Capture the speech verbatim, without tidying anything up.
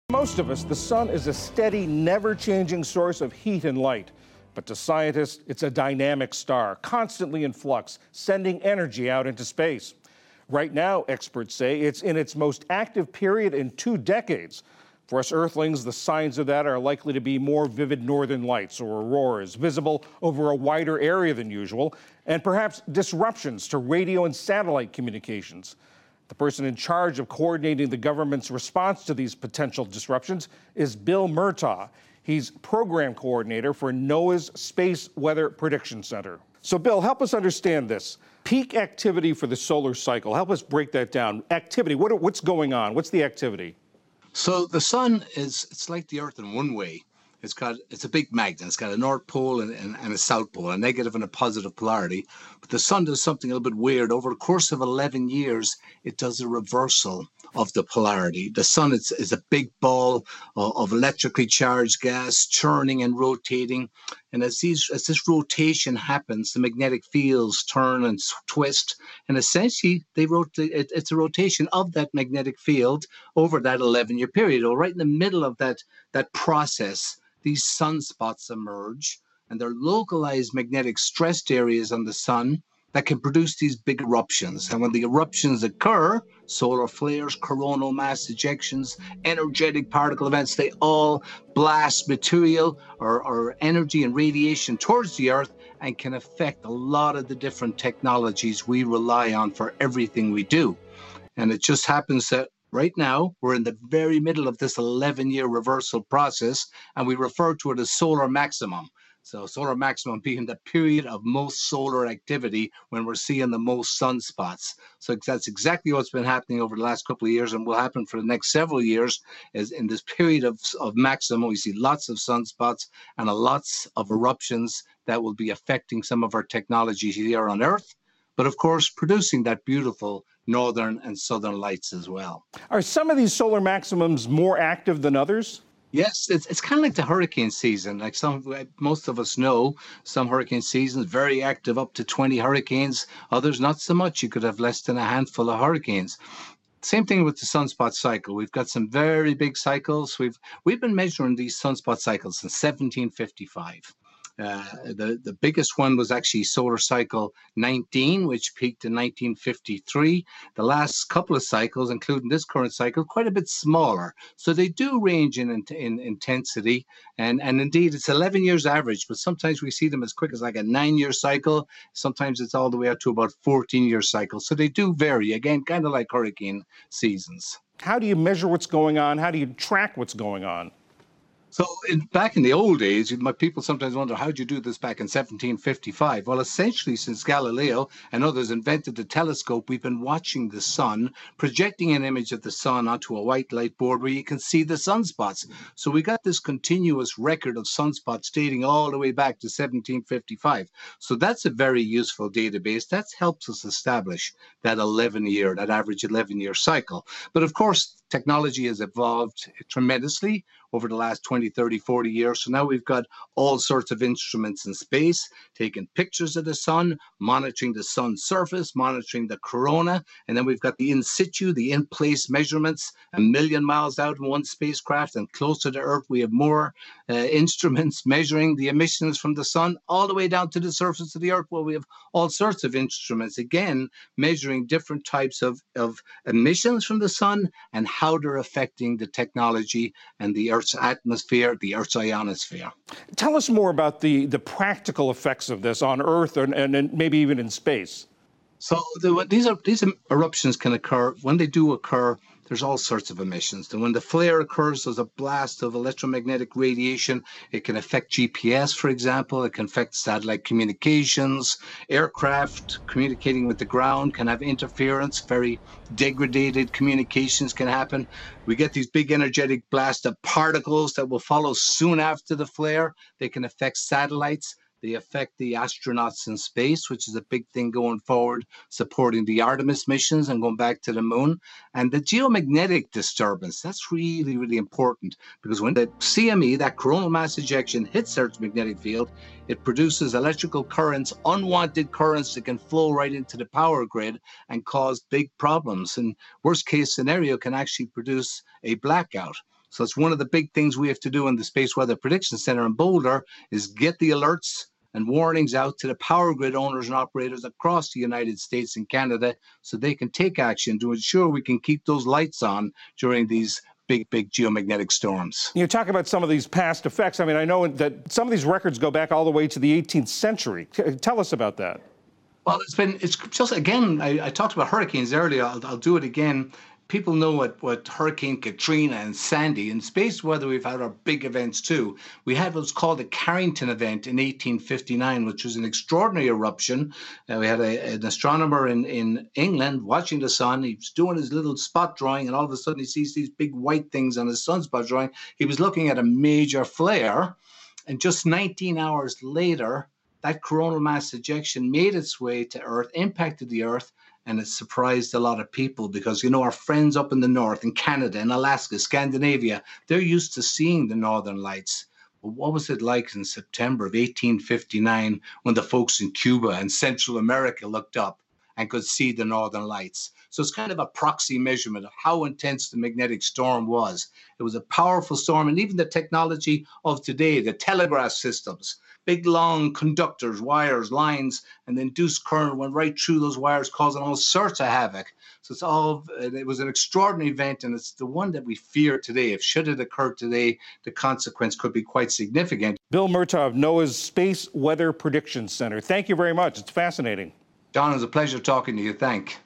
Most of us, the sun is a steady, never-changing source of heat and light. But to scientists, it's a dynamic star, constantly in flux, sending energy out into space. Right now, experts say it's in its most active period in two decades. For us Earthlings, the signs of that are likely to be more vivid northern lights or auroras, visible over a wider area than usual, and perhaps disruptions to radio and satellite communications. The person in charge of coordinating the government's response to these potential disruptions is Bill Murtaugh. He's program coordinator for NOAA's Space Weather Prediction Center. So, Bill, help us understand this. Peak activity for the solar cycle. Help us break that down. Activity, what, what's going on? What's the activity? So the sun is, it's like the Earth in one way. It's got, it's a big magnet. It's got a north pole and, and, and a south pole, a negative and a positive polarity. But the sun does something a little bit weird. Over the course of eleven years, it does a reversal of the polarity. The sun is, is a big ball of, of electrically charged gas, churning and rotating. And as these, as this rotation happens, the magnetic fields turn and twist. And essentially, they rotate. It, it's a rotation of that magnetic field over that eleven-year period. Or right in the middle of that, that process, these sunspots emerge, and they're localized magnetic stressed areas on the sun that can produce these big eruptions. And when the eruptions occur, solar flares, coronal mass ejections, energetic particle events, they all blast material or, or energy and radiation towards the Earth and can affect a lot of the different technologies we rely on for everything we do. And it just happens that right now, we're in the very middle of this eleven-year reversal process, and we refer to it as solar maximum. So solar maximum being the period of most solar activity when we're seeing the most sunspots. So that's exactly what's been happening over the last couple of years and will happen for the next several years. Is in this period of, of maximum, we see lots of sunspots and a lots of eruptions that will be affecting some of our technologies here on Earth, but of course, producing that beautiful northern and southern lights as well. Are some of these solar maximums more active than others? Yes, it's it's kind of like the hurricane season. Like some, most of us know, some hurricane seasons very active, up to twenty hurricanes. Others not so much. You could have less than a handful of hurricanes. Same thing with the sunspot cycle. We've got some very big cycles. We've we've been measuring these sunspot cycles since seventeen fifty-five. Uh, the, the biggest one was actually solar cycle nineteen, which peaked in nineteen fifty-three. The last couple of cycles, including this current cycle, quite a bit smaller. So they do range in, in, in intensity. And, and indeed, it's eleven years average, but sometimes we see them as quick as like a nine-year cycle. Sometimes it's all the way up to about fourteen-year cycles. So they do vary, again, kind of like hurricane seasons. How do you measure what's going on? How do you track what's going on? So in, back in the old days, my people sometimes wonder, how did you do this back in seventeen fifty-five? Well, essentially, since Galileo and others invented the telescope, we've been watching the sun, projecting an image of the sun onto a white light board where you can see the sunspots. So we got this continuous record of sunspots dating all the way back to seventeen fifty-five. So that's a very useful database. That helps us establish that eleven-year, that average eleven-year cycle. But of course, technology has evolved tremendously over the last twenty, thirty, forty years. So now we've got all sorts of instruments in space, taking pictures of the sun, monitoring the sun's surface, monitoring the corona. And then we've got the in situ, the in-place measurements, a million miles out in one spacecraft. And closer to Earth, we have more uh, instruments measuring the emissions from the sun, all the way down to the surface of the Earth, where we have all sorts of instruments, again, measuring different types of, of emissions from the sun and how they're affecting the technology and the Earth's atmosphere, the Earth's ionosphere. Tell us more about the, the practical effects of this on Earth and, and, and maybe even in space. So the, these are these eruptions can occur. When they do occur, there's all sorts of emissions. And when the flare occurs, there's a blast of electromagnetic radiation. It can affect G P S, for example. It can affect satellite communications. Aircraft communicating with the ground can have interference. Very degraded communications can happen. We get these big energetic blast of particles that will follow soon after the flare. They can affect satellites. They affect the astronauts in space, which is a big thing going forward, supporting the Artemis missions and going back to the moon. And the geomagnetic disturbance, that's really, really important, because when the C M E, that coronal mass ejection, hits Earth's magnetic field, it produces electrical currents, unwanted currents that can flow right into the power grid and cause big problems. And worst case scenario can actually produce a blackout. So it's one of the big things we have to do in the Space Weather Prediction Center in Boulder is get the alerts and warnings out to the power grid owners and operators across the United States and Canada so they can take action to ensure we can keep those lights on during these big, big geomagnetic storms. You talk about some of these past effects. I mean, I know that some of these records go back all the way to the eighteenth century. Tell us about that. Well, it's been, it's just, again, I, I talked about hurricanes earlier. I'll, I'll do it again. People know what, what Hurricane Katrina and Sandy. In space weather, we've had our big events too. We had what's called the Carrington event in eighteen fifty-nine, which was an extraordinary eruption. Uh, we had a, an astronomer in, in England watching the sun. He was doing his little spot drawing, and all of a sudden he sees these big white things on his sunspot drawing. He was looking at a major flare, and just nineteen hours later, that coronal mass ejection made its way to Earth, impacted the Earth, and it surprised a lot of people because, you know, our friends up in the north, in Canada, in Alaska, Scandinavia, they're used to seeing the northern lights. But what was it like in September of eighteen fifty-nine when the folks in Cuba and Central America looked up and could see the northern lights? So it's kind of a proxy measurement of how intense the magnetic storm was. It was a powerful storm, and even the technology of today, the telegraph systems, big long conductors, wires, lines, and the induced current went right through those wires, causing all sorts of havoc. So it's all, it was an extraordinary event, and it's the one that we fear today. If should it occur today, the consequence could be quite significant. Bill Murtaugh, NOAA's Space Weather Prediction Center. Thank you very much. It's fascinating. John, it was a pleasure talking to you. Thank you.